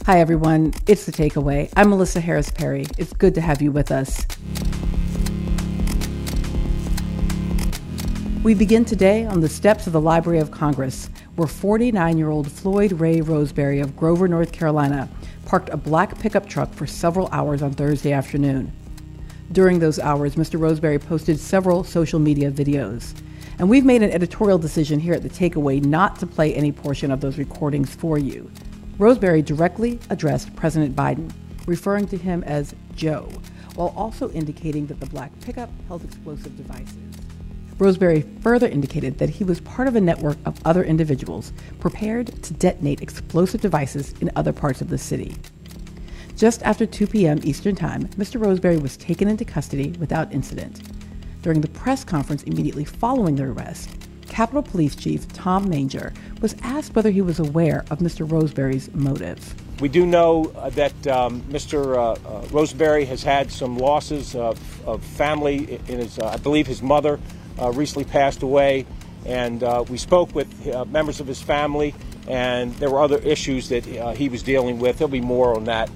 Hi, everyone. It's The Takeaway. I'm Melissa Harris Perry. It's good to have you with us. We begin today on the steps of the Library of Congress, where 49-year-old Floyd Ray Roseberry of Grover, North Carolina, parked a black pickup truck for several hours on Thursday afternoon. During those hours, Mr. Roseberry posted several social media videos. And we've made an editorial decision here at The Takeaway not to play any portion of those recordings for you. Roseberry directly addressed President Biden, referring to him as Joe, while also indicating that the black pickup held explosive devices. Roseberry further indicated that he was part of a network of other individuals prepared to detonate explosive devices in other parts of the city. Just after 2 p.m. Eastern Time, Mr. Roseberry was taken into custody without incident. During the press conference immediately following the arrest, Capitol Police Chief Tom Manger was asked whether he was aware of Mr. Roseberry's motive. We do know that Mr. Roseberry has had some losses of family. In his, I believe his mother recently passed away, and we spoke with members of his family, and there were other issues that he was dealing with. There'll be more on that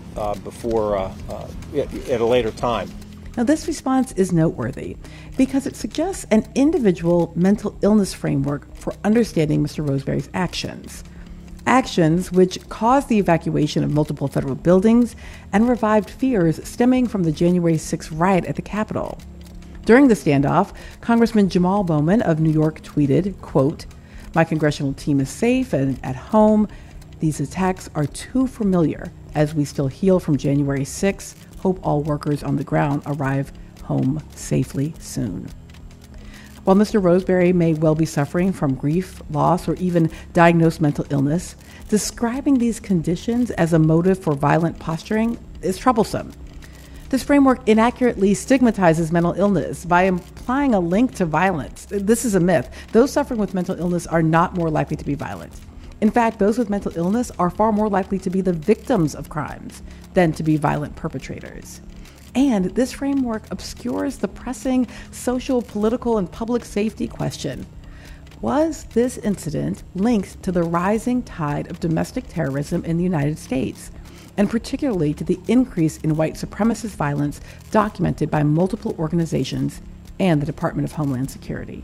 at a later time. Now, this response is noteworthy because it suggests an individual mental illness framework for understanding Mr. Roseberry's actions. Actions which caused the evacuation of multiple federal buildings and revived fears stemming from the January 6th riot at the Capitol. During the standoff, Congressman Jamal Bowman of New York tweeted, quote, "My congressional team is safe and at home. These attacks are too familiar as we still heal from January 6th. Hope all workers on the ground arrive home safely soon." While Mr. Roseberry may well be suffering from grief, loss, or even diagnosed mental illness, describing these conditions as a motive for violent posturing is troublesome. This framework inaccurately stigmatizes mental illness by implying a link to violence. This is a myth. Those suffering with mental illness are not more likely to be violent. In fact, those with mental illness are far more likely to be the victims of crimes than to be violent perpetrators. And this framework obscures the pressing social, political, and public safety question. Was this incident linked to the rising tide of domestic terrorism in the United States, and particularly to the increase in white supremacist violence documented by multiple organizations and the Department of Homeland Security?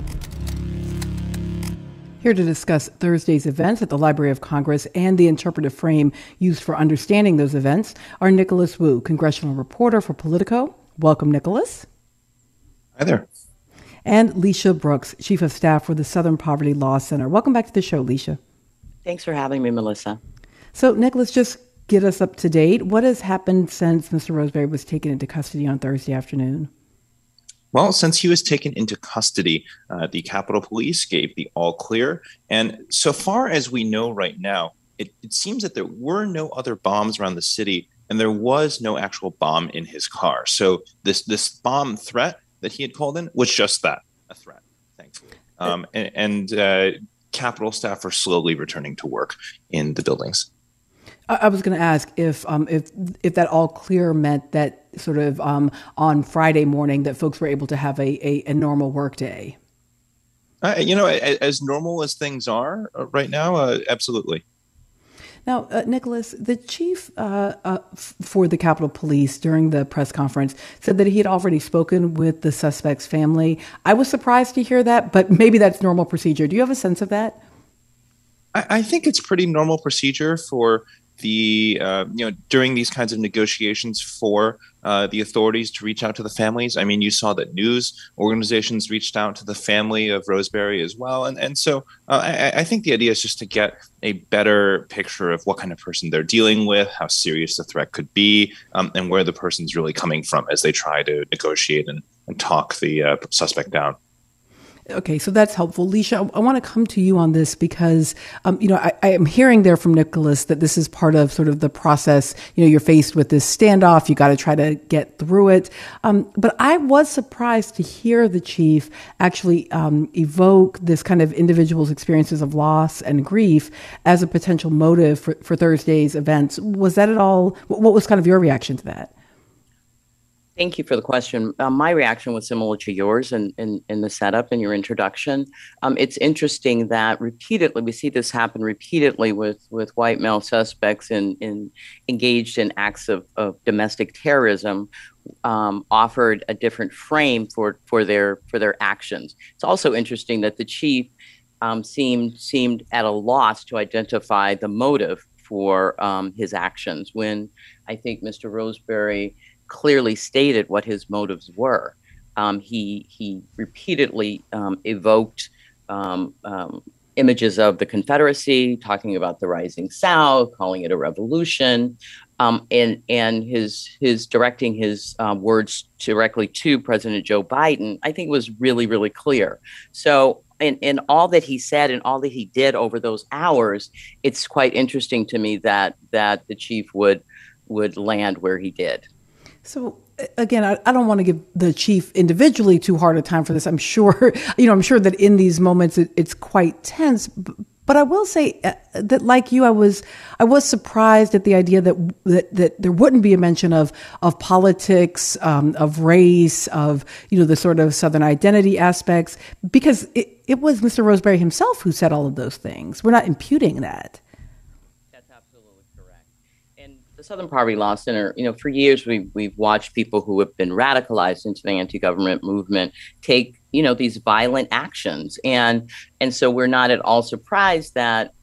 Here to discuss Thursday's events at the Library of Congress and the interpretive frame used for understanding those events are Nicholas Wu, congressional reporter for Politico. Welcome, Nicholas. Hi there. And Leisha Brooks, chief of staff for the Southern Poverty Law Center. Welcome back to the show, Leisha. Thanks for having me, Melissa. So, Nicholas, just get us up to date. What has happened since Mr. Roseberry was taken into custody on Thursday afternoon? Well, since he was taken into custody, the Capitol Police gave the all clear. And so far as we know right now, it seems that there were no other bombs around the city, and there was no actual bomb in his car. So this bomb threat that he had called in was just that, a threat, thankfully. And Capitol staff are slowly returning to work in the buildings. I was going to ask if that all clear meant that sort of on Friday morning that folks were able to have a normal work day. As normal as things are right now, absolutely. Now, Nicholas, the chief for the Capitol Police during the press conference said that he had already spoken with the suspect's family. I was surprised to hear that, but maybe that's normal procedure. Do you have a sense of that? I think it's pretty normal procedure for the during these kinds of negotiations for the authorities to reach out to the families. I mean, you saw that news organizations reached out to the family of Roseberry as well. And so I think the idea is just to get a better picture of what kind of person they're dealing with, how serious the threat could be, and where the person's really coming from as they try to negotiate and talk the suspect down. Okay, so that's helpful. Leisha, I want to come to you on this because, I am hearing there from Nicholas that this is part of sort of the process. You're faced with this standoff. You got to try to get through it. But I was surprised to hear the chief actually evoke this kind of individual's experiences of loss and grief as a potential motive for Thursday's events. Was that at all? What was kind of your reaction to that? Thank you for the question. My reaction was similar to yours in the setup and your introduction. It's interesting that repeatedly we see this happen repeatedly with white male suspects in engaged in acts of domestic terrorism, offered a different frame for their actions. It's also interesting that the chief seemed at a loss to identify the motive for his actions when I think Mr. Roseberry clearly stated what his motives were. He repeatedly evoked images of the Confederacy, talking about the rising South, calling it a revolution, and his directing his words directly to President Joe Biden, I think was really, really clear. So in all that he said and all that he did over those hours, it's quite interesting to me that the chief would land where he did. So again, I don't want to give the chief individually too hard a time for this. I'm sure, I'm sure that in these moments it's quite tense. But I will say that, like you, I was surprised at the idea that there wouldn't be a mention of politics, of race, of the sort of Southern identity aspects, because it was Mr. Roseberry himself who said all of those things. We're not imputing that. The Southern Poverty Law Center, for years we've watched people who have been radicalized into the anti-government movement take, these violent actions, and so we're not at all surprised that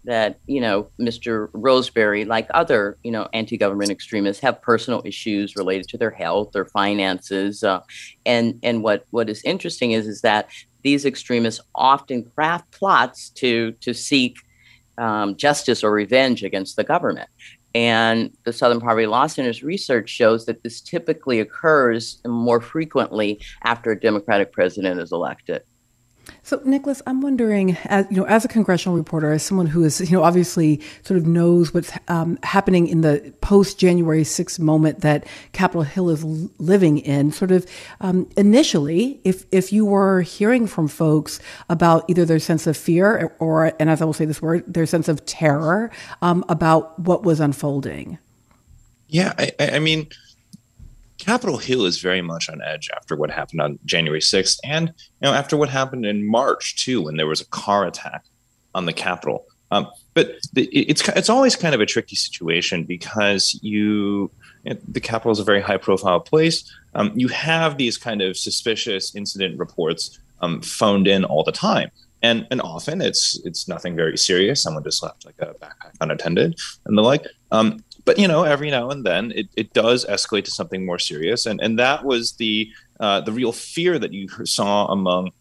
Mr. Roseberry, like other anti-government extremists, have personal issues related to their health, their finances, and what is interesting is that these extremists often craft plots to seek justice or revenge against the government. And the Southern Poverty Law Center's research shows that this typically occurs more frequently after a Democratic president is elected. So, Nicholas, I'm wondering, as a congressional reporter, as someone who is, obviously sort of knows what's happening in the post-January 6th moment that Capitol Hill is living in, sort of initially, if you were hearing from folks about either their sense of fear or, and as I will say this word, their sense of terror about what was unfolding. Yeah, I mean, Capitol Hill is very much on edge after what happened on January 6th and after what happened in March, too, when there was a car attack on the Capitol. But it's always kind of a tricky situation because the Capitol is a very high profile place. You have these kind of suspicious incident reports phoned in all the time. And often it's nothing very serious. Someone just left like a backpack unattended and the like. But, every now and then it does escalate to something more serious. And that was the real fear that you saw among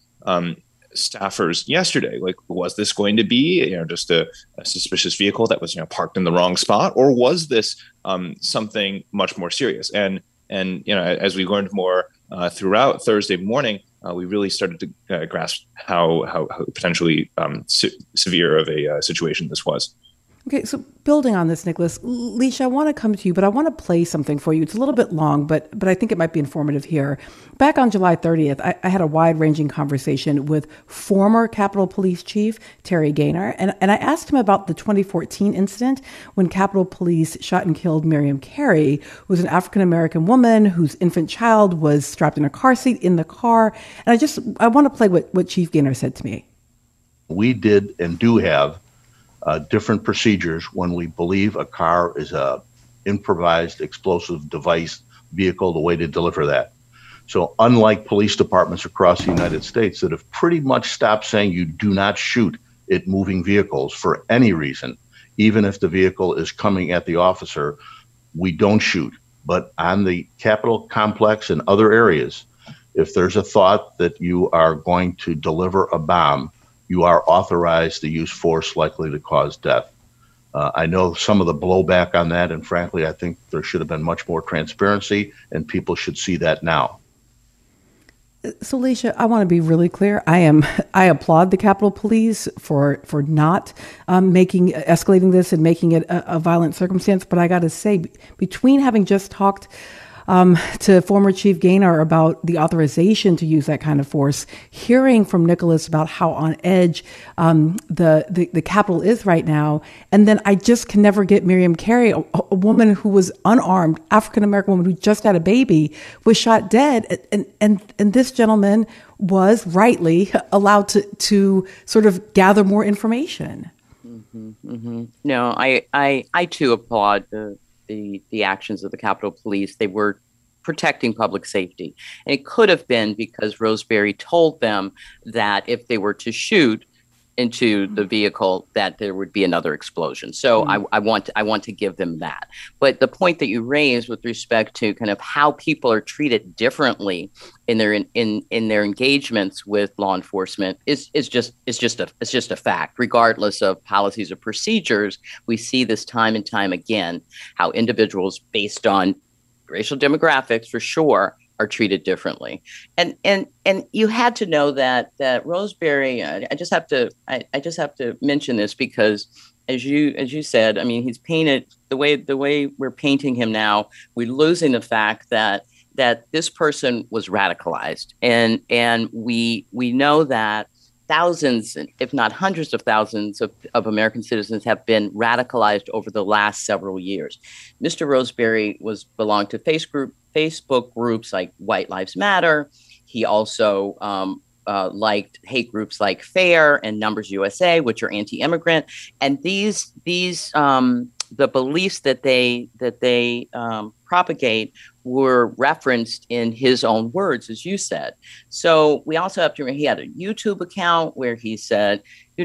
staffers yesterday. Like, was this going to be, just a suspicious vehicle that was, parked in the wrong spot? Or was this something much more serious? And as we learned more throughout Thursday morning, we really started to grasp how potentially severe of a situation this was. Okay, so building on this, Nicholas, Leisha, I want to come to you, but I want to play something for you. It's a little bit long, but I think it might be informative here. Back on July 30th, I had a wide-ranging conversation with former Capitol Police Chief Terry Gaynor, and I asked him about the 2014 incident when Capitol Police shot and killed Miriam Carey, who was an African-American woman whose infant child was strapped in a car seat in the car. And I want to play what Chief Gaynor said to me. We did and do have different procedures when we believe a car is a improvised explosive device vehicle, the way to deliver that. So unlike police departments across the United States that have pretty much stopped saying you do not shoot at moving vehicles for any reason, even if the vehicle is coming at the officer, we don't shoot. But on the Capitol complex and other areas, if there's a thought that you are going to deliver a bomb, you are authorized to use force likely to cause death. I know some of the blowback on that, and frankly, I think there should have been much more transparency, and people should see that now. So, Leisha, I want to be really clear. I applaud the Capitol Police for not escalating this and making it a violent circumstance. But I got to say, between having just talked to former Chief Gaynor about the authorization to use that kind of force, hearing from Nicholas about how on edge the Capitol is right now. And then I just can never get Miriam Carey, a woman who was unarmed, African-American woman who just had a baby, was shot dead. And this gentleman was rightly allowed to sort of gather more information. Mm-hmm, mm-hmm. No, I too applaud the actions of the Capitol Police. They were protecting public safety. And it could have been because Roseberry told them that if they were to shoot into the vehicle, that there would be another explosion. So I want to give them that. But the point that you raised with respect to kind of how people are treated differently in their engagements with law enforcement is just a fact. Regardless of policies or procedures, we see this time and time again, how individuals based on racial demographics, for sure, are treated differently. And you had to know that Roseberry, I just have to mention this because as you said, I mean, he's painted the way we're painting him now, we're losing the fact that this person was radicalized. And we know that thousands, if not hundreds of thousands of American citizens have been radicalized over the last several years. Mr. Roseberry belonged to Facebook groups like White Lives Matter. He also liked hate groups like FAIR and Numbers USA, which are anti-immigrant. And these the beliefs that they propagate were referenced in his own words, as you said. So we also have to remember he had a YouTube account where he said,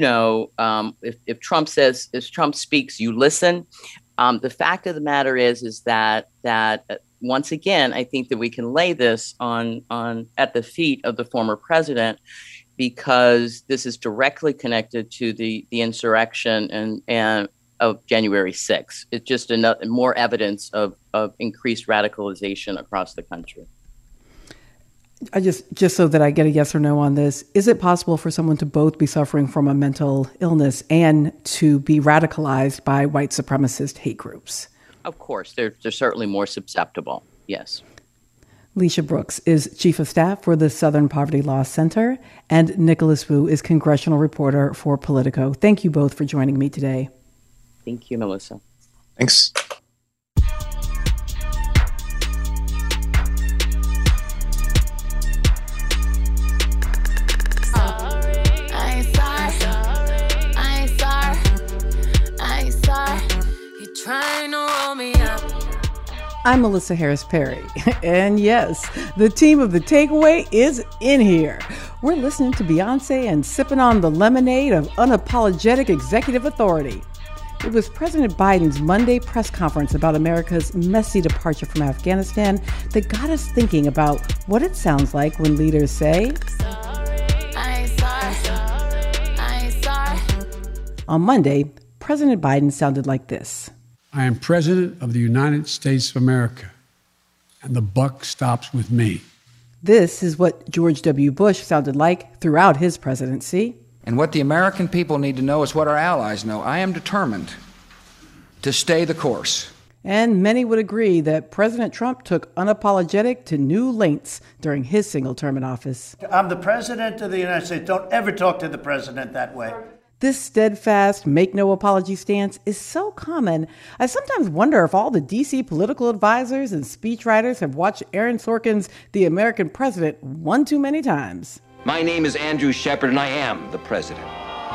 if Trump speaks, you listen. The fact of the matter is that once again, I think that we can lay this on at the feet of the former president, because this is directly connected to the insurrection and of January 6th. It's just more evidence of increased radicalization across the country. I just so that I get a yes or no on this, is it possible for someone to both be suffering from a mental illness and to be radicalized by white supremacist hate groups? Of course, they're certainly more susceptible. Yes. Leisha Brooks is Chief of Staff for the Southern Poverty Law Center, and Nicholas Wu is congressional reporter for Politico. Thank you both for joining me today. Thank you, Melissa. Thanks. I'm Melissa Harris Perry, and yes, the team of The Takeaway is in here. We're listening to Beyonce and sipping on the lemonade of unapologetic executive authority. It was President Biden's Monday press conference about America's messy departure from Afghanistan that got us thinking about what it sounds like when leaders say, On Monday, President Biden sounded like this. I am President of the United States of America, and the buck stops with me. This is what George W. Bush sounded like throughout his presidency. And what the American people need to know is what our allies know. I am determined to stay the course. And many would agree that President Trump took unapologetic to new lengths during his single term in office. I'm the President of the United States. Don't ever talk to the President that way. This steadfast, make no apology stance is so common, I sometimes wonder if all the D.C. political advisors and speechwriters have watched Aaron Sorkin's The American President one too many times. My name is Andrew Shepard, and I am the President.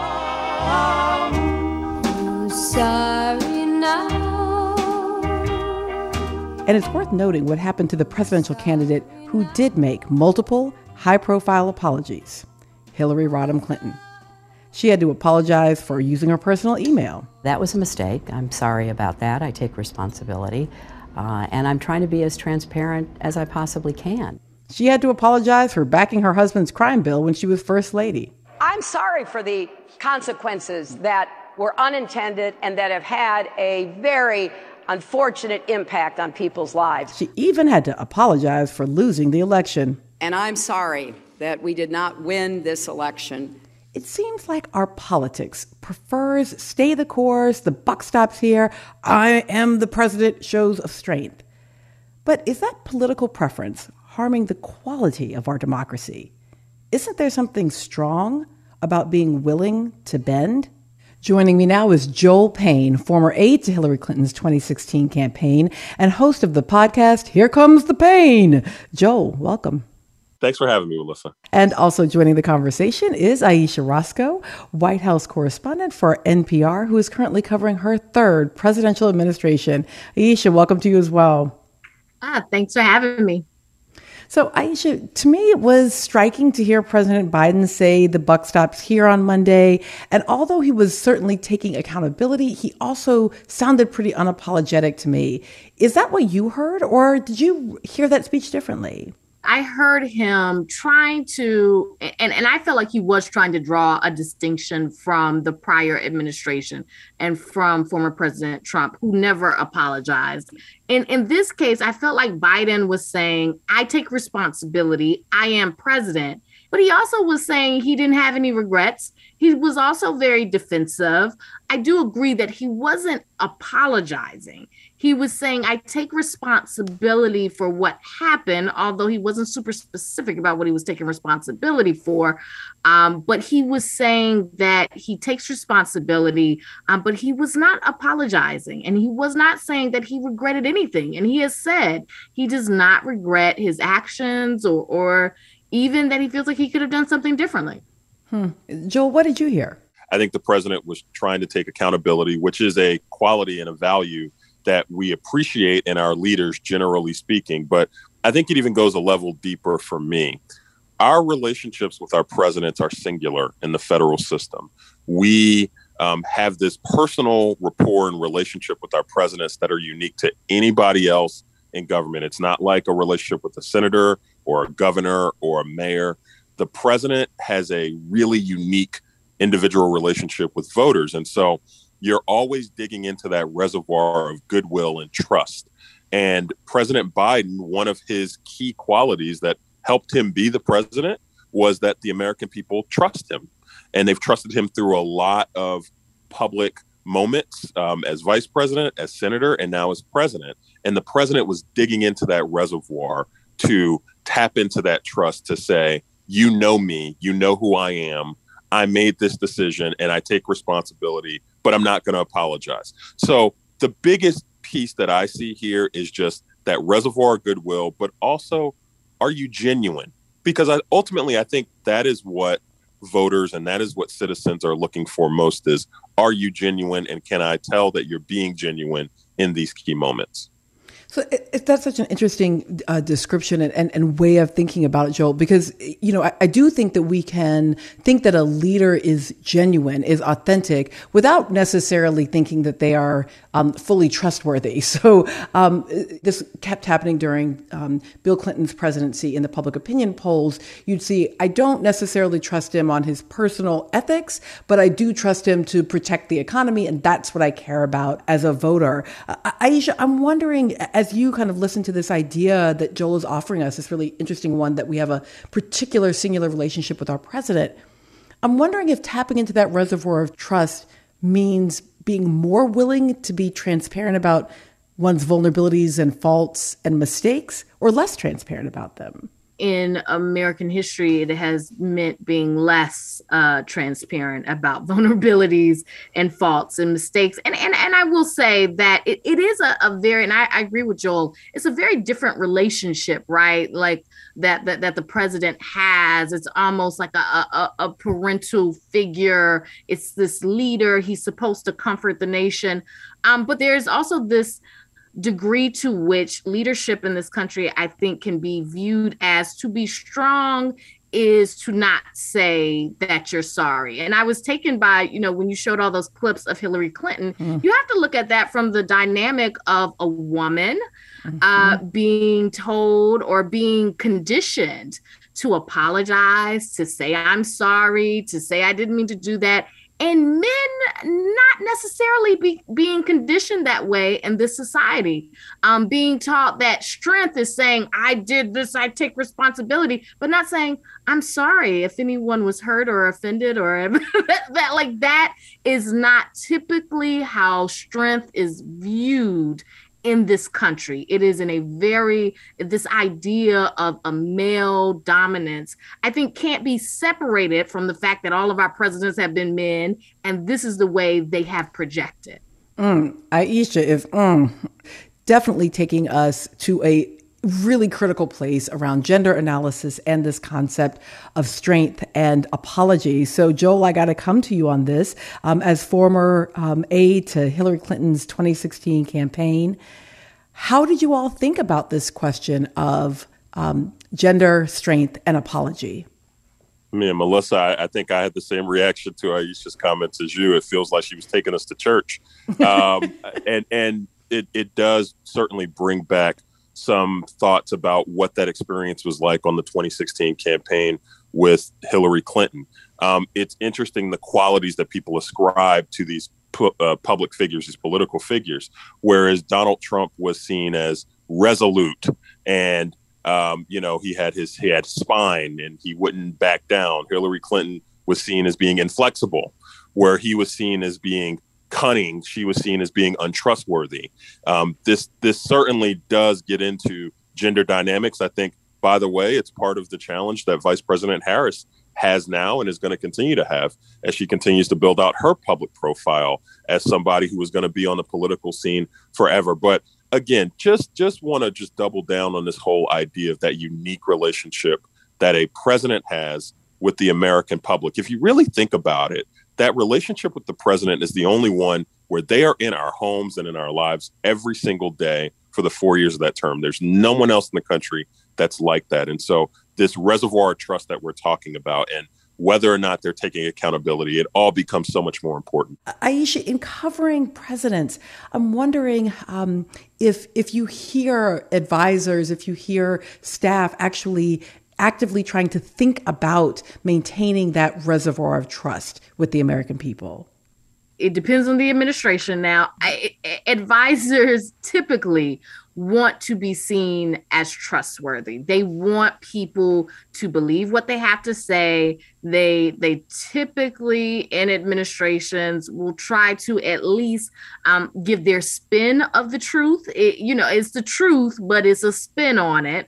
Sorry now. And it's worth noting what happened to the presidential candidate who did make multiple high-profile apologies, Hillary Rodham Clinton. She had to apologize for using her personal email. That was a mistake. I'm sorry about that. I take responsibility. And I'm trying to be as transparent as I possibly can. She had to apologize for backing her husband's crime bill when she was First Lady. I'm sorry for the consequences that were unintended and that have had a very unfortunate impact on people's lives. She even had to apologize for losing the election. And I'm sorry that we did not win this election. It seems like our politics prefers stay the course, the buck stops here, I am the president shows of strength. But is that political preference harming the quality of our democracy? Isn't there something strong about being willing to bend? Joining me now is Joel Payne, former aide to Hillary Clinton's 2016 campaign and host of the podcast, Here Comes the Pain. Joel, welcome. Thanks for having me, Melissa. And also joining the conversation is Ayesha Rascoe, White House correspondent for NPR, who is currently covering her third presidential administration. Ayesha, welcome to you as well. Thanks for having me. So, Ayesha, to me, it was striking to hear President Biden say the buck stops here on Monday. And although he was certainly taking accountability, he also sounded pretty unapologetic to me. Is that what you heard, or did you hear that speech differently? I heard him trying to, and I felt like he was trying to draw a distinction from the prior administration and from former President Trump, who never apologized. And in this case, I felt like Biden was saying, I take responsibility, I am president. But he also was saying he didn't have any regrets. He was also very defensive. I do agree that he wasn't apologizing. He was saying, I take responsibility for what happened, although he wasn't super specific about what he was taking responsibility for. But he was saying that he takes responsibility, but he was not apologizing. And he was not saying that he regretted anything. And he has said he does not regret his actions or even that he feels like he could have done something differently. Joel, what did you hear? I think the president was trying to take accountability, which is a quality and a value that we appreciate in our leaders, generally speaking. But I think it even goes a level deeper for me. Our relationships with our presidents are singular in the federal system. We have this personal rapport and relationship with our presidents that are unique to anybody else in government. It's not like a relationship with a senator or a governor or a mayor. The president has a really unique individual relationship with voters. And so you're always digging into that reservoir of goodwill and trust. And President Biden, one of his key qualities that helped him be the president was that the American people trust him. And they've trusted him through a lot of public moments as vice president, as senator, and now as president. And the president was digging into that reservoir to tap into that trust to say, you know me, you know who I am. I made this decision and I take responsibility, but I'm not going to apologize. So the biggest piece that I see here is just that reservoir of goodwill, but also, are you genuine? Because ultimately, I think that is what voters and that is what citizens are looking for most is, are you genuine? And can I tell that you're being genuine in these key moments? So that's such an interesting description and way of thinking about it, Joel, because, you know, I do think that we can think that a leader is genuine, is authentic, without necessarily thinking that they are fully trustworthy. So this kept happening during Bill Clinton's presidency in the public opinion polls. You'd see, I don't necessarily trust him on his personal ethics, but I do trust him to protect the economy, and that's what I care about as a voter. Ayesha, I'm wondering, as you kind of listen to this idea that Joel is offering us, this really interesting one that we have a particular singular relationship with our president, I'm wondering if tapping into that reservoir of trust means being more willing to be transparent about one's vulnerabilities and faults and mistakes, or less transparent about them. In American history, it has meant being less transparent about vulnerabilities and faults and mistakes. And I will say that it is a very, and I agree with Joel, it's a very different relationship, right? Like that the president has. It's almost like a parental figure. It's this leader. He's supposed to comfort the nation. But there's also this degree to which leadership in this country, I think, can be viewed as to be strong is to not say that you're sorry. And I was taken by, you know, when you showed all those clips of Hillary Clinton, you have to look at that from the dynamic of a woman being told or being conditioned to apologize, to say, I'm sorry, to say, I didn't mean to do that. And men not necessarily being conditioned that way in this society, being taught that strength is saying, I did this, I take responsibility, but not saying, I'm sorry if anyone was hurt or offended or that is not typically how strength is viewed in this country. It is this idea of a male dominance, I think, can't be separated from the fact that all of our presidents have been men, and this is the way they have projected. Aisha is definitely taking us to a really critical place around gender analysis and this concept of strength and apology. So, Joel, I got to come to you on this. As former aide to Hillary Clinton's 2016 campaign, how did you all think about this question of gender, strength, and apology? Me and Melissa, I think I had the same reaction to Aisha's comments as you. It feels like she was taking us to church. And it does certainly bring back some thoughts about what that experience was like on the 2016 campaign with Hillary Clinton. It's interesting the qualities that people ascribe to these public figures, these political figures, whereas Donald Trump was seen as resolute and he had spine and he wouldn't back down. Hillary Clinton was seen as being inflexible, where he was seen as being cunning. She was seen as being untrustworthy. This certainly does get into gender dynamics. I think, by the way, it's part of the challenge that Vice President Harris has now and is going to continue to have as she continues to build out her public profile as somebody who is going to be on the political scene forever. But again, just want to double down on this whole idea of that unique relationship that a president has with the American public. If you really think about it, that relationship with the president is the only one where they are in our homes and in our lives every single day for the 4 years of that term. There's no one else in the country that's like that. And so this reservoir of trust that we're talking about and whether or not they're taking accountability, it all becomes so much more important. Aisha, in covering presidents, I'm wondering if you hear advisors, if you hear staff actually actively trying to think about maintaining that reservoir of trust with the American people. It depends on the administration. Now, advisors typically want to be seen as trustworthy. They want people to believe what they have to say. They typically, in administrations, will try to at least give their spin of the truth. It's the truth, but it's a spin on it.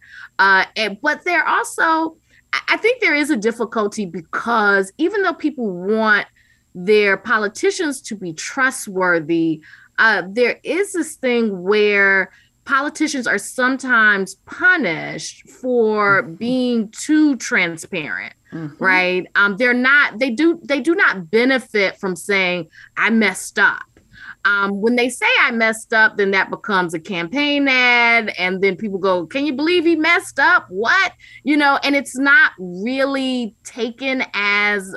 But there also, I think there is a difficulty because even though people want their politicians to be trustworthy, there is this thing where politicians are sometimes punished for being too transparent, right? They do not benefit from saying, I messed up. When they say I messed up, then that becomes a campaign ad. And then people go, can you believe he messed up? What? And it's not really taken as,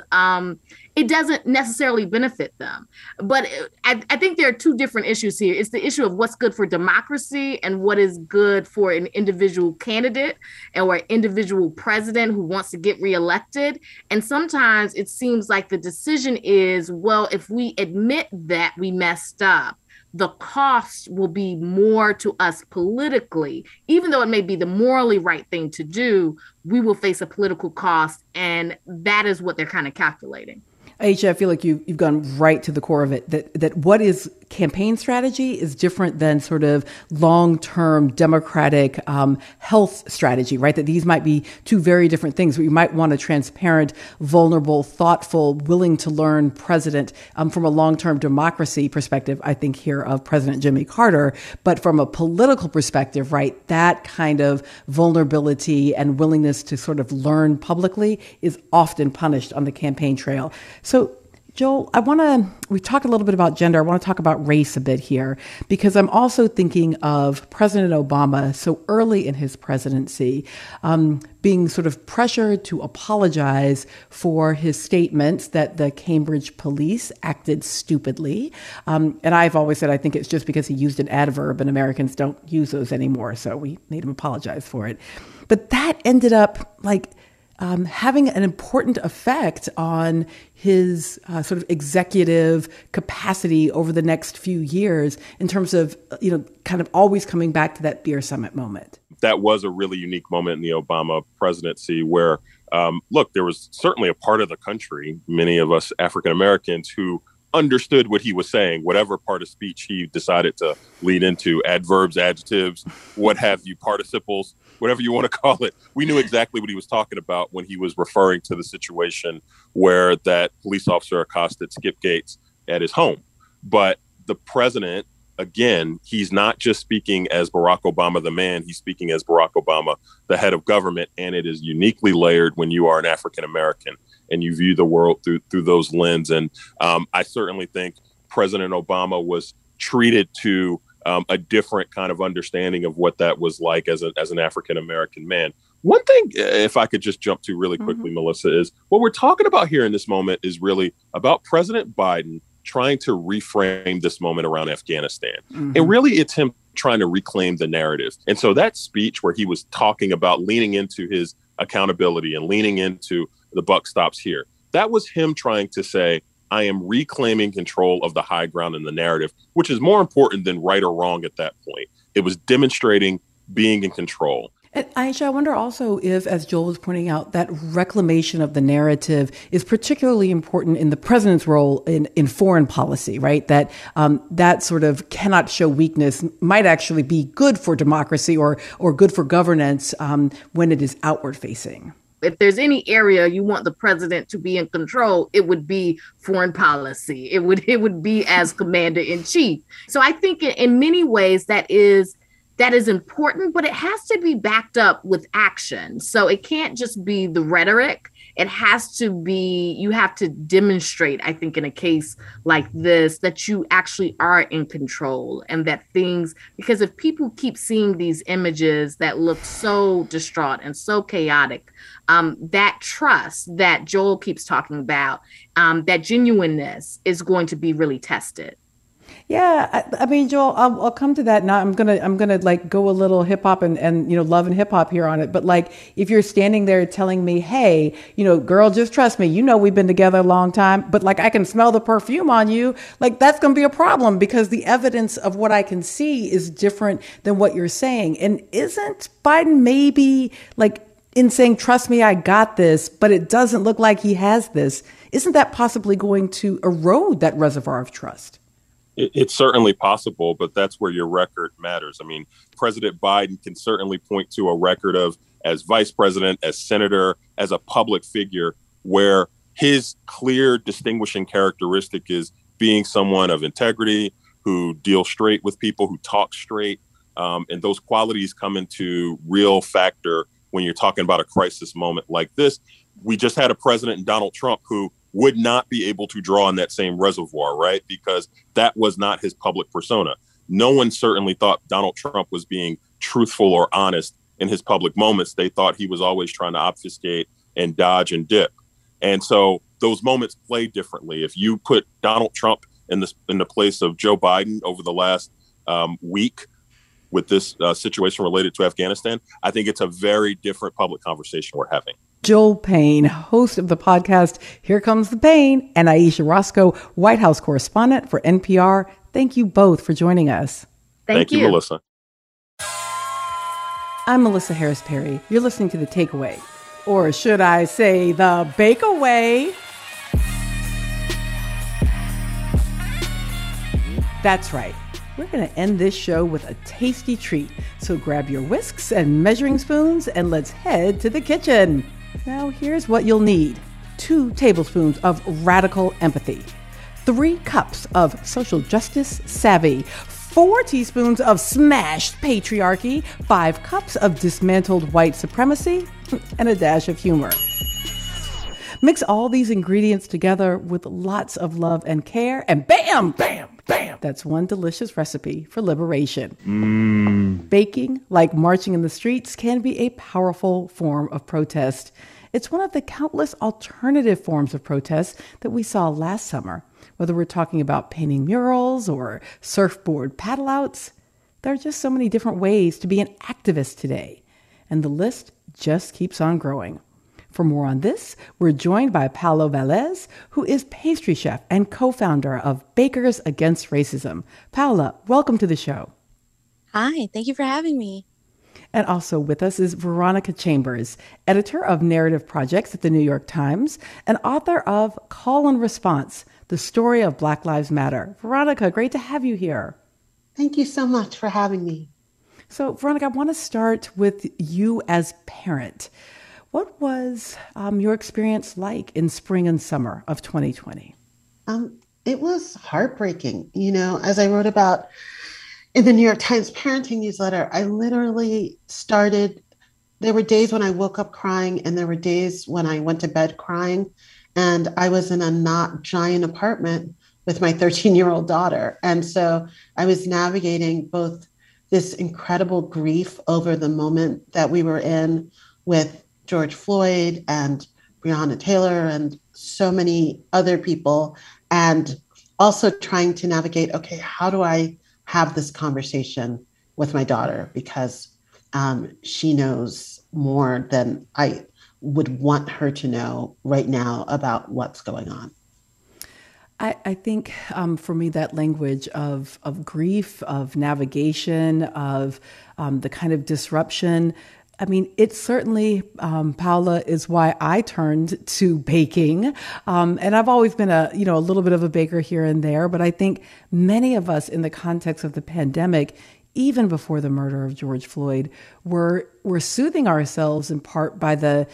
it doesn't necessarily benefit them. But I think there are two different issues here. It's the issue of what's good for democracy and what is good for an individual candidate or an individual president who wants to get reelected. And sometimes it seems like the decision is, well, if we admit that we messed up, the cost will be more to us politically. Even though it may be the morally right thing to do, we will face a political cost. And that is what they're kind of calculating. Aisha, I feel like you've gone right to the core of it, that what is campaign strategy is different than sort of long-term democratic health strategy, right? That these might be two very different things. We might want a transparent, vulnerable, thoughtful, willing to learn president from a long-term democracy perspective, I think here of President Jimmy Carter. But from a political perspective, right, that kind of vulnerability and willingness to sort of learn publicly is often punished on the campaign trail. So, Joel, we talked a little bit about gender. I want to talk about race a bit here, because I'm also thinking of President Obama so early in his presidency, being sort of pressured to apologize for his statements that the Cambridge police acted stupidly. And I've always said I think it's just because he used an adverb and Americans don't use those anymore. So we made him apologize for it. But that ended up having an important effect on his sort of executive capacity over the next few years in terms of, kind of always coming back to that beer summit moment. That was a really unique moment in the Obama presidency where, there was certainly a part of the country, many of us African Americans, who understood what he was saying, whatever part of speech he decided to lead into, adverbs, adjectives, what have you, participles, whatever you want to call it. We knew exactly what he was talking about when he was referring to the situation where that police officer accosted Skip Gates at his home. But the president, again, he's not just speaking as Barack Obama the man, he's speaking as Barack Obama, the head of government, and it is uniquely layered when you are an African American and you view the world through those lens. And I certainly think President Obama was treated to a different kind of understanding of what that was like as an African American man. One thing, if I could just jump to really quickly, Melissa, is what we're talking about here in this moment is really about President Biden trying to reframe this moment around Afghanistan. And really, it's him trying to reclaim the narrative. And so that speech where he was talking about leaning into his accountability and leaning into the buck stops here, that was him trying to say, I am reclaiming control of the high ground in the narrative, which is more important than right or wrong at that point. It was demonstrating being in control. And Aisha, I wonder also if, as Joel was pointing out, that reclamation of the narrative is particularly important in the president's role in foreign policy, right? That that sort of cannot show weakness might actually be good for democracy or good for governance when it is outward facing. If there's any area you want the president to be in control, it would be foreign policy. It would be as commander in chief. So I think in many ways that is important, but it has to be backed up with action. So it can't just be the rhetoric. It has to be, you have to demonstrate, I think, in a case like this, that you actually are in control and that things, because if people keep seeing these images that look so distraught and so chaotic, that trust that Joel keeps talking about, that genuineness is going to be really tested. Yeah, I mean, Joel, I'll come to that now. I'm gonna like go a little hip hop and love and hip hop here on it. But like, if you're standing there telling me, hey, girl, just trust me, we've been together a long time, but like I can smell the perfume on you, like that's gonna be a problem because the evidence of what I can see is different than what you're saying. And isn't Biden maybe like in saying, trust me, I got this, but it doesn't look like he has this? Isn't that possibly going to erode that reservoir of trust? It's certainly possible, but that's where your record matters. I mean, President Biden can certainly point to a record of, as vice president, as senator, as a public figure, where his clear distinguishing characteristic is being someone of integrity, who deals straight with people, who talk straight. And those qualities come into real factor when you're talking about a crisis moment like this. We just had a president in Donald Trump who would not be able to draw on that same reservoir, right? Because that was not his public persona. No one certainly thought Donald Trump was being truthful or honest in his public moments. They thought he was always trying to obfuscate and dodge and dip. And so those moments play differently. If you put Donald Trump in the place of Joe Biden over the last week with this situation related to Afghanistan, I think it's a very different public conversation we're having. Joel Payne, host of the podcast Here Comes the Pain, and Aisha Roscoe, White House correspondent for NPR. Thank you both for joining us. Thank you, Melissa. I'm Melissa Harris Perry. You're listening to The Takeaway, or should I say The Bakeaway. That's right. We're going to end this show with a tasty treat. So grab your whisks and measuring spoons and let's head to the kitchen. Now, here's what you'll need. 2 tablespoons of radical empathy, 3 cups of social justice savvy, 4 teaspoons of smashed patriarchy, 5 cups of dismantled white supremacy, and a dash of humor. Mix all these ingredients together with lots of love and care, and bam, bam, bam. That's one delicious recipe for liberation. Baking, like marching in the streets, can be a powerful form of protest. It's one of the countless alternative forms of protest that we saw last summer. Whether we're talking about painting murals or surfboard paddle outs, there are just so many different ways to be an activist today. And the list just keeps on growing. For more on this, we're joined by Paola Velez, who is pastry chef and co-founder of Bakers Against Racism. Paola, welcome to the show. Hi, thank you for having me. And also with us is Veronica Chambers, editor of Narrative Projects at the New York Times and author of Call and Response, The Story of Black Lives Matter. Veronica, great to have you here. Thank you so much for having me. So, Veronica, I want to start with you as parent. What was your experience like in spring and summer of 2020? It was heartbreaking. You know, as I wrote about in the New York Times parenting newsletter, I literally there were days when I woke up crying and there were days when I went to bed crying. And I was in a not giant apartment with my 13-year-old daughter. And so I was navigating both this incredible grief over the moment that we were in with George Floyd and Breonna Taylor and so many other people, and also trying to navigate, okay, how do I have this conversation with my daughter? Because she knows more than I would want her to know right now about what's going on. I think for me, that language of grief, of navigation, of the kind of disruption, I mean, it certainly, Paula, is why I turned to baking. And I've always been a little bit of a baker here and there, but I think many of us in the context of the pandemic, even before the murder of George Floyd, were soothing ourselves in part by the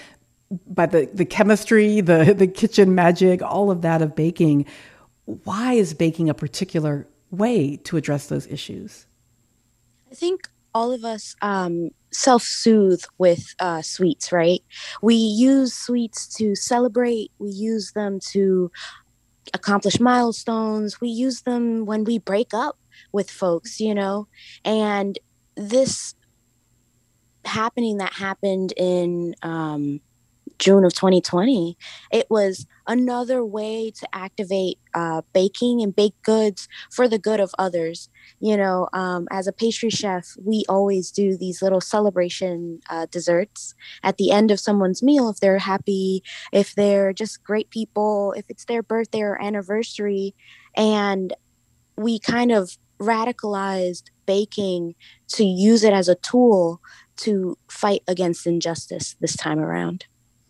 chemistry, the kitchen magic, all of that of baking. Why is baking a particular way to address those issues? I think all of us self-soothe with sweets, right? We use sweets to celebrate. We use them to accomplish milestones. We use them when we break up with folks, you know? And this happening that happened in June of 2020, it was another way to activate baking and baked goods for the good of others. You know, as a pastry chef, we always do these little celebration desserts at the end of someone's meal if they're happy, if they're just great people, if it's their birthday or anniversary. And we kind of radicalized baking to use it as a tool to fight against injustice this time around.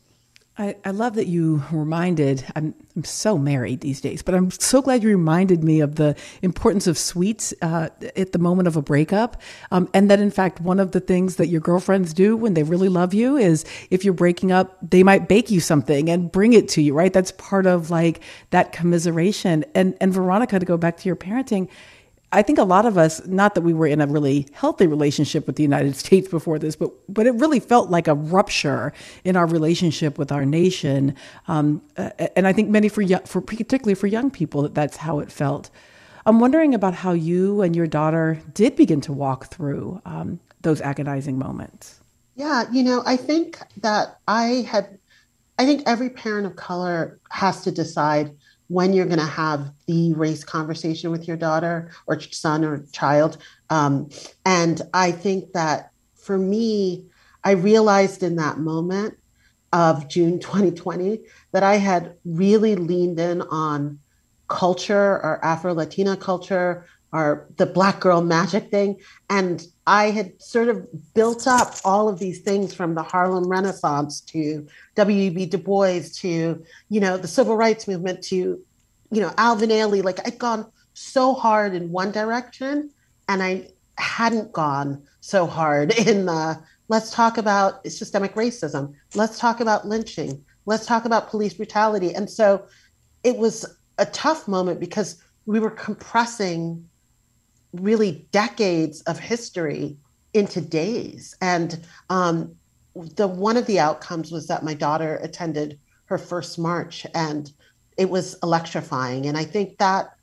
I love that you reminded, I'm so married these days, but I'm so glad you reminded me of the importance of sweets at the moment of a breakup. And that, in fact, one of the things that your girlfriends do when they really love you is if you're breaking up, they might bake you something and bring it to you, right? That's part of like that commiseration. And Veronica, to go back to your parenting, I think a lot of us, not that we were in a really healthy relationship with the United States before this, but it really felt like a rupture in our relationship with our nation. And I think particularly for young people, that's how it felt. I'm wondering about how you and your daughter did begin to walk through those agonizing moments. Yeah, you know, I think that I think every parent of color has to decide when you're going to have the race conversation with your daughter or son or child. And I think that for me, I realized in that moment of June 2020 that I had really leaned in on culture, or Afro-Latina culture, or the Black girl magic thing. And I had sort of built up all of these things from the Harlem Renaissance to W.E.B. Du Bois to, the civil rights movement to, Alvin Ailey. Like, I'd gone so hard in one direction and I hadn't gone so hard in let's talk about systemic racism. Let's talk about lynching. Let's talk about police brutality. And so it was a tough moment because we were compressing really decades of history into days. And one of the outcomes was that my daughter attended her first march, and it was electrifying. And I think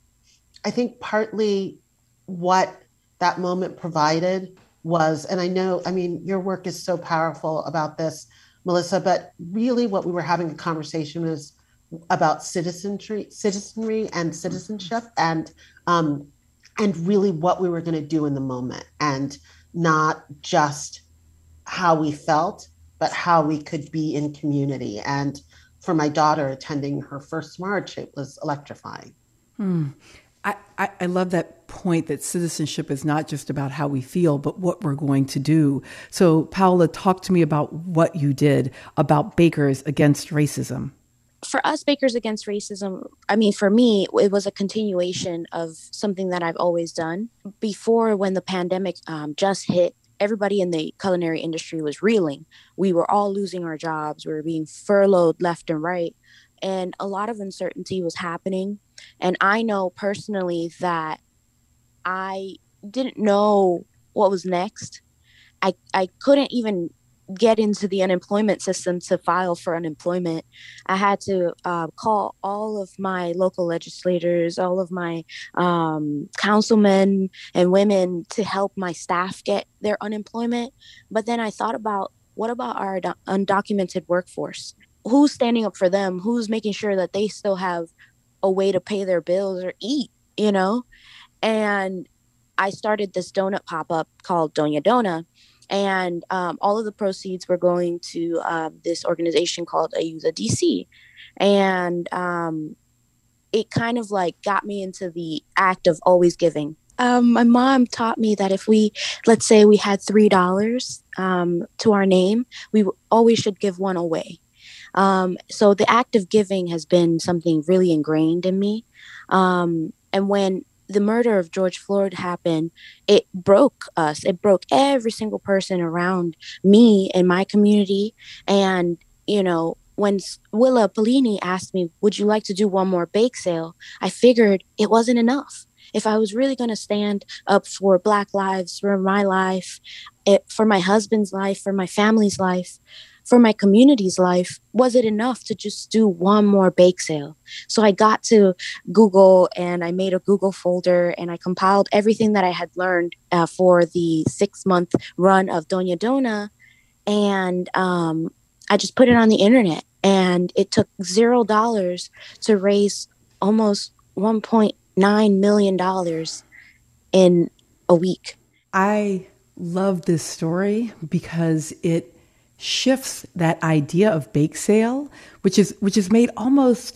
partly what that moment provided was, and your work is so powerful about this, Melissa, but really what we were having a conversation was about citizenry and citizenship, and really what we were going to do in the moment, and not just how we felt, but how we could be in community. And for my daughter attending her first march, it was electrifying. I love that point that citizenship is not just about how we feel, but what we're going to do. So, Paola, talk to me about what you did about Bakers Against Racism. For us, Bakers Against Racism, I mean, for me, it was a continuation of something that I've always done. Before, when the pandemic just hit, everybody in the culinary industry was reeling. We were all losing our jobs. We were being furloughed left and right. And a lot of uncertainty was happening. And I know personally that I didn't know what was next. I couldn't even get into the unemployment system to file for unemployment. I had to call all of my local legislators, all of my councilmen and women to help my staff get their unemployment. But then I thought about, what about our undocumented workforce? Who's standing up for them? Who's making sure that they still have a way to pay their bills or eat, you know? And I started this donut pop-up called Doña Dona. And all of the proceeds were going to this organization called Ayuda DC. And it kind of like got me into the act of always giving. My mom taught me that if let's say we had $3 to our name, we always should give one away. So the act of giving has been something really ingrained in me. And when the murder of George Floyd happened, it broke us. It broke every single person around me and my community. And, you know, when Willa Polini asked me, would you like to do one more bake sale? I figured it wasn't enough. If I was really going to stand up for Black lives, for my life, for my husband's life, for my family's life, for my community's life, was it enough to just do one more bake sale? So I got to Google and I made a Google folder and I compiled everything that I had learned for the 6-month run of Doña Dona. And I just put it on the internet, and it took $0 to raise almost $1.9 million in a week. I love this story because it shifts that idea of bake sale, which is made almost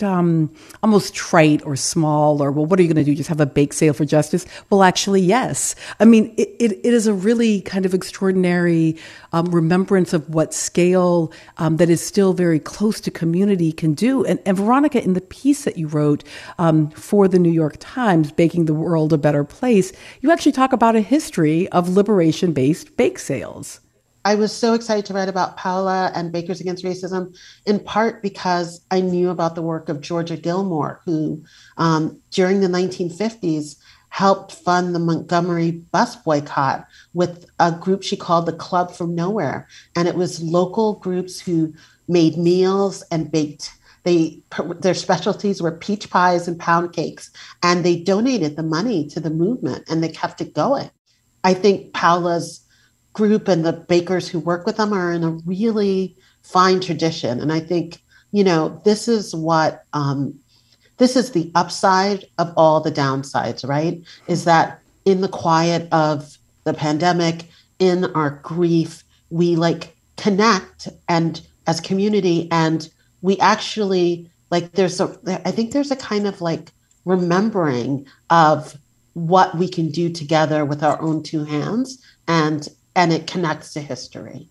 trite or small, or, well, what are you going to do? Just have a bake sale for justice? Well, actually, yes. I mean, it is a really kind of extraordinary remembrance of what scale that is still very close to community can do. And Veronica, in the piece that you wrote for the New York Times, Baking the World a Better Place, you actually talk about a history of liberation-based bake sales. I was so excited to write about Paola and Bakers Against Racism, in part because I knew about the work of Georgia Gilmore, who during the 1950s helped fund the Montgomery bus boycott with a group she called the Club from Nowhere. And it was local groups who made meals and baked. Their specialties were peach pies and pound cakes, and they donated the money to the movement and they kept it going. I think Paola's group and the bakers who work with them are in a really fine tradition. And I think, you know, this is what, this is the upside of all the downsides, right? Is that in the quiet of the pandemic, in our grief, we like connect and as community, and we actually like, I think there's a kind of like remembering of what we can do together with our own two hands, and it connects to history.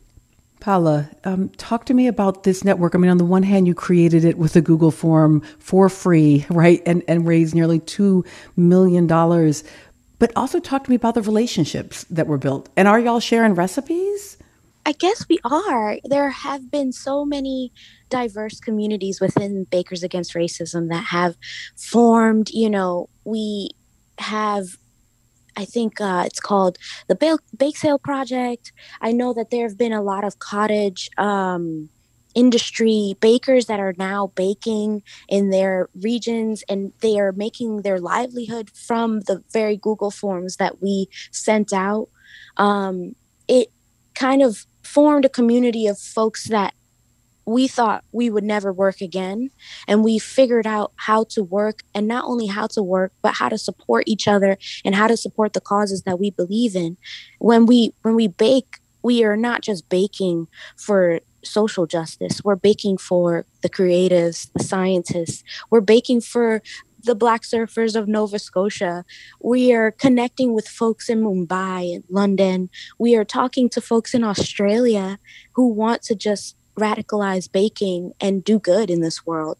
Paola, talk to me about this network. I mean, on the one hand, you created it with a Google form for free, right? And raised nearly $2 million. But also talk to me about the relationships that were built. And are y'all sharing recipes? I guess we are. There have been so many diverse communities within Bakers Against Racism that have formed. You know, we have, I think it's called the Bake Sale Project. I know that there have been a lot of cottage industry bakers that are now baking in their regions, and they are making their livelihood from the very Google forms that we sent out. It kind of formed a community of folks that we thought we would never work again. And we figured out how to work, and not only how to work, but how to support each other and how to support the causes that we believe in. When we bake, we are not just baking for social justice. We're baking for the creatives, the scientists. We're baking for the Black surfers of Nova Scotia. We are connecting with folks in Mumbai and London. We are talking to folks in Australia who want to just radicalize baking and do good in this world.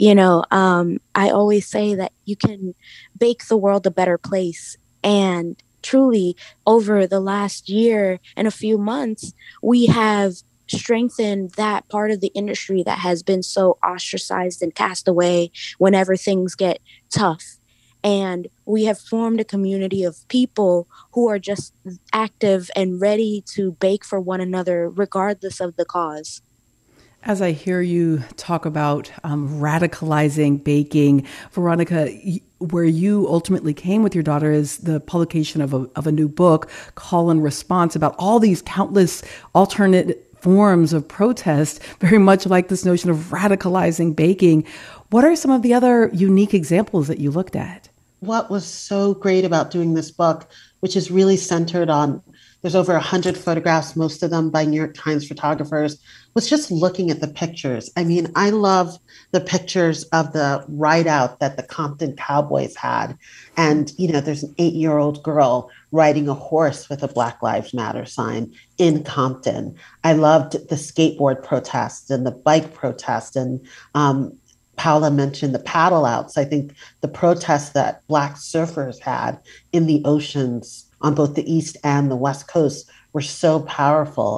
I always say that you can bake the world a better place. And truly, over the last year and a few months, we have strengthened that part of the industry that has been so ostracized and cast away whenever things get tough. And we have formed a community of people who are just active and ready to bake for one another, regardless of the cause. As I hear you talk about radicalizing baking, Veronica, where you ultimately came with your daughter is the publication of a new book, Call and Response, about all these countless alternate forms of protest, very much like this notion of radicalizing baking. What are some of the other unique examples that you looked at? What was so great about doing this book, which is really centered on, there's over 100 photographs, most of them by New York Times photographers, was just looking at the pictures. I mean, I love the pictures of the ride out that the Compton Cowboys had. And, there's an 8-year-old girl riding a horse with a Black Lives Matter sign in Compton. I loved the skateboard protests and the bike protests. And Paula mentioned the paddle outs. I think the protests that Black surfers had in the oceans on both the East and the West Coast were so powerful.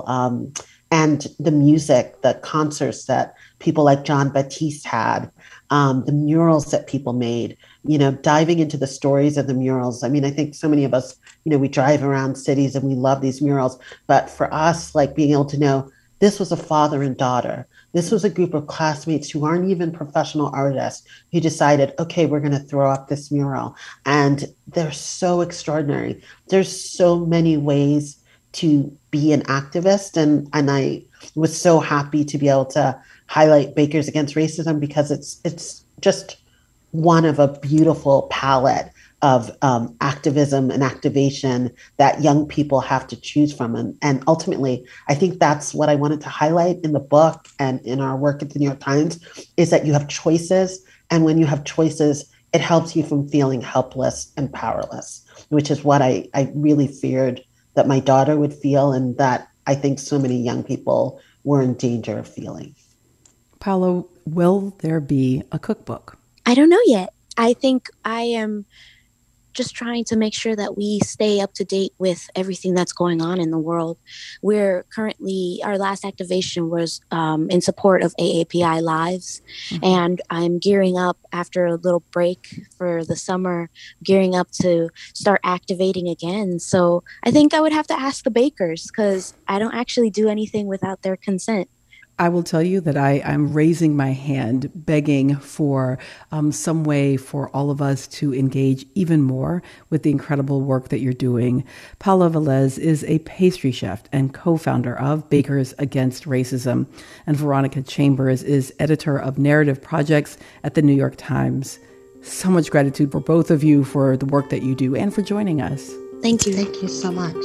And the music, the concerts that people like John Batiste had, the murals that people made, diving into the stories of the murals. I mean, I think so many of us, we drive around cities and we love these murals. But for us, like being able to know this was a father and daughter. This was a group of classmates who aren't even professional artists who decided, okay, we're going to throw up this mural. And they're so extraordinary. There's so many ways to be an activist. And I was so happy to be able to highlight Bakers Against Racism because it's just one of a beautiful palette of activism and activation that young people have to choose from. And ultimately, I think that's what I wanted to highlight in the book and in our work at the New York Times, is that you have choices. And when you have choices, it helps you from feeling helpless and powerless, which is what I really feared that my daughter would feel, and that I think so many young people were in danger of feeling. Paula, will there be a cookbook? I don't know yet. I think I am just trying to make sure that we stay up to date with everything that's going on in the world. We're currently, our last activation was in support of AAPI Lives. Mm-hmm. And I'm gearing up after a little break for the summer, gearing up to start activating again. So I think I would have to ask the bakers because I don't actually do anything without their consent. I will tell you that I'm raising my hand, begging for some way for all of us to engage even more with the incredible work that you're doing. Paula Velez is a pastry chef and co-founder of Bakers Against Racism, and Veronica Chambers is editor of narrative projects at the New York Times. So much gratitude for both of you for the work that you do and for joining us. Thank you. Thank you so much.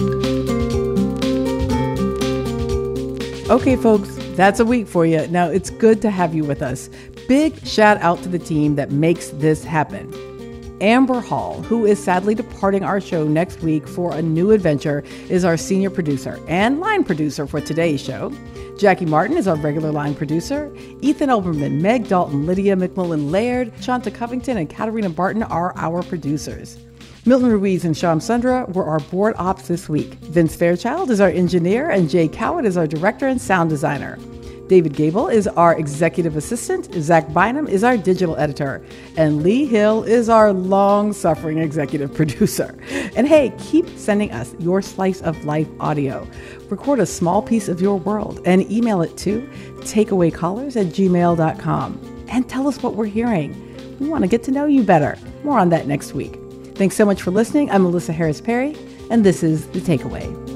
Okay, folks, that's a week for you. Now, it's good to have you with us. Big shout out to the team that makes this happen. Amber Hall, who is sadly departing our show next week for a new adventure, is our senior producer and line producer for today's show. Jackie Martin is our regular line producer. Ethan Oberman, Meg Dalton, Lydia McMullen Laird, Shanta Covington, and Katarina Barton are our producers. Milton Ruiz and Shyam Sundra were our board ops this week. Vince Fairchild is our engineer, and Jay Cowett is our director and sound designer. David Gable is our executive assistant. Zach Bynum is our digital editor. And Lee Hill is our long-suffering executive producer. And hey, keep sending us your slice of life audio. Record a small piece of your world and email it to takeawaycallers@gmail.com. And tell us what we're hearing. We want to get to know you better. More on that next week. Thanks so much for listening. I'm Melissa Harris Perry, and this is The Takeaway.